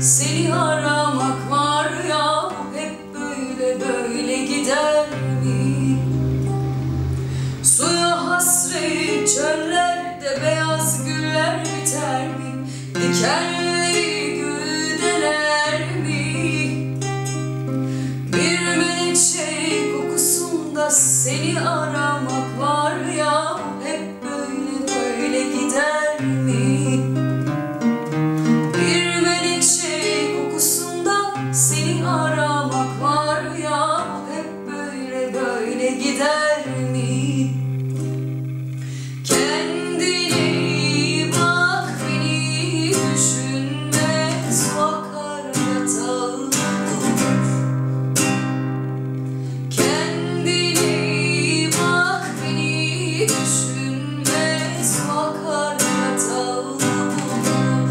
Seni aramak var ya, hep böyle böyle gider mi? Suya hasret çöllerde beyaz güller biter mi? Dikenleri gül deler mi? Bir menekşe kokusunda seni aramak var ya, hep böyle böyle gider mi? Bir menekşe kokusunda seni aramak var ya, hep böyle böyle gider mi? Kendine iyi bak, beni düşünme, su akar yatağına vurur. Kendine iyi bak, beni düşünme, su akar yatağına vurur.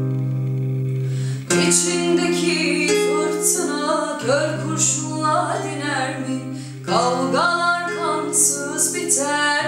İçindeki fırtına kör kurşunla diner mi? Kavgalar kansız biter